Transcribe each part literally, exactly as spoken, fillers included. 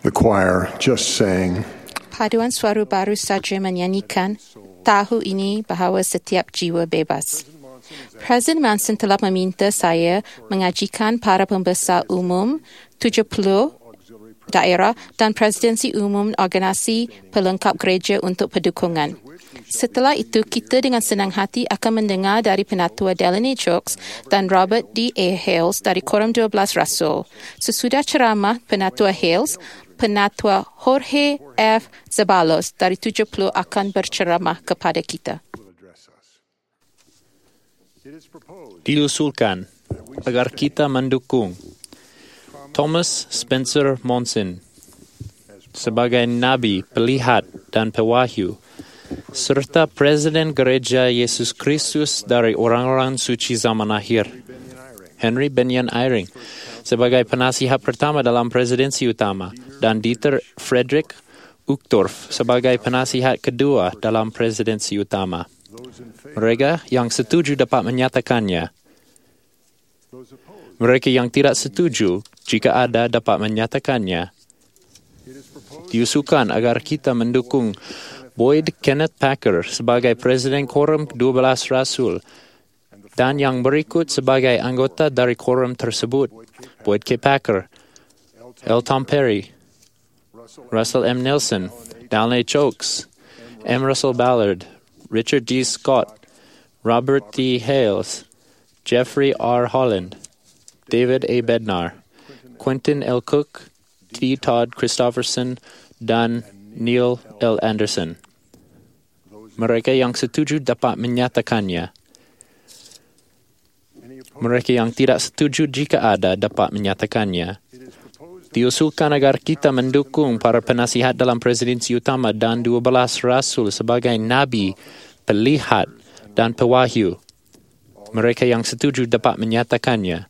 The choir just sang, Paduan suara baru saja menyanyikan, tahu ini bahawa setiap jiwa bebas. Presiden Monson telah meminta saya mengajikan para pembesar umum tujuh puluh daerah dan presidensi umum organisasi pelengkap gereja untuk pendukungan. Setelah itu, kita dengan senang hati akan mendengar dari Penatua Delaney Jokes dan Robert D. A. Hales dari Quorum dua belas Rasul. Sesudah ceramah Penatua Hales, Penatua Jorge F. Zabalos dari tujuh puluh akan berceramah kepada kita. Diusulkan agar kita mendukung Thomas Spencer Monson sebagai Nabi, Pelihat dan Pewahyu, serta Presiden Gereja Yesus Kristus dari orang-orang suci zaman akhir, Henry Benyon Eyring, sebagai penasihat pertama dalam presidensi utama, dan Dieter Frederick Uchtdorf sebagai penasihat kedua dalam presidensi utama. Mereka yang setuju dapat menyatakannya. Mereka yang tidak setuju, jika ada, dapat menyatakannya. Diusulkan agar kita mendukung Boyd Kenneth Packer sebagai Presiden Quorum dua belas Rasul dan yang berikut sebagai anggota dari quorum tersebut: Boyd K. Packer, L. Tom Perry, Russell M. Nelson, Delaney Jokes, M. Russell Ballard, Richard D. Scott, Robert D. Hales, Jeffrey R. Holland, David A. Bednar, Quentin L. Cook, T. Todd Christopherson, dan Neil L. Anderson. Mereka yang setuju dapat menyatakannya. Mereka yang tidak setuju, jika ada, dapat menyatakannya. Diusulkan agar kita mendukung para penasihat dalam presidensi utama dan dua belas rasul sebagai Nabi, Pelihat dan Pewahyu. Mereka yang setuju dapat menyatakannya.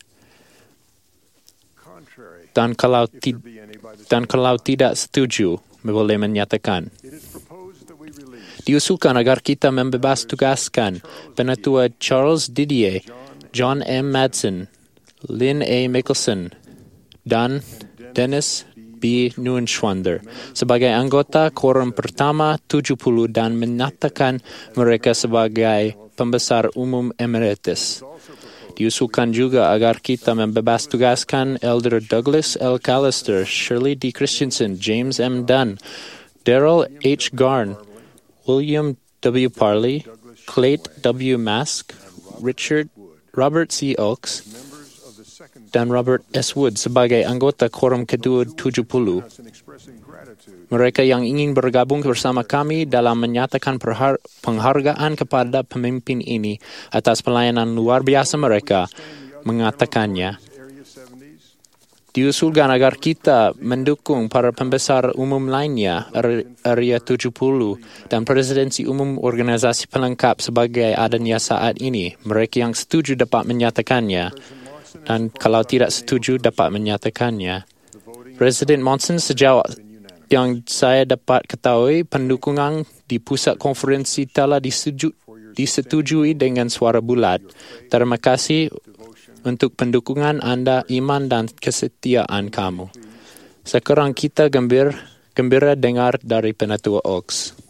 Dan kalau, ti- dan kalau tidak setuju, boleh menyatakan. Diusulkan agar kita membebas tugaskan Penatua Charles Didier, John M. Madsen, Lynn A. Mickelson, dan Dennis B. Neuenschwander sebagai anggota quorum pertama tujuh puluh dan menyatakan mereka sebagai pembesar umum emeritus. Diusulkan juga agar kita membebas tugaskan Elder Douglas L. Callister, Shirley D. Christensen, James M. Dunn, Daryl H. Garn, William W. Parley, Clayt W. Mask, Richard Robert C. Oaks, dan Robert S. Wood sebagai anggota quorum kedua tujuh puluh. Mereka yang ingin bergabung bersama kami dalam menyatakan perhar- penghargaan kepada pemimpin ini atas pelayanan luar biasa mereka, mengatakannya. Diusulkan agar kita mendukung para pembesar umum lainnya, Area tujuh puluh, dan presidensi umum organisasi pelengkap sebagai adanya saat ini. Mereka yang setuju dapat menyatakannya, dan kalau tidak setuju dapat menyatakannya. Presiden Monson, sejauh yang saya dapat ketahui, pendukungan di pusat konferensi telah disetujui, disetujui dengan suara bulat. Terima kasih untuk pendukungan anda, iman dan kesetiaan kamu. Sekarang kita gembira, gembira dengar dari Penatua Oaks.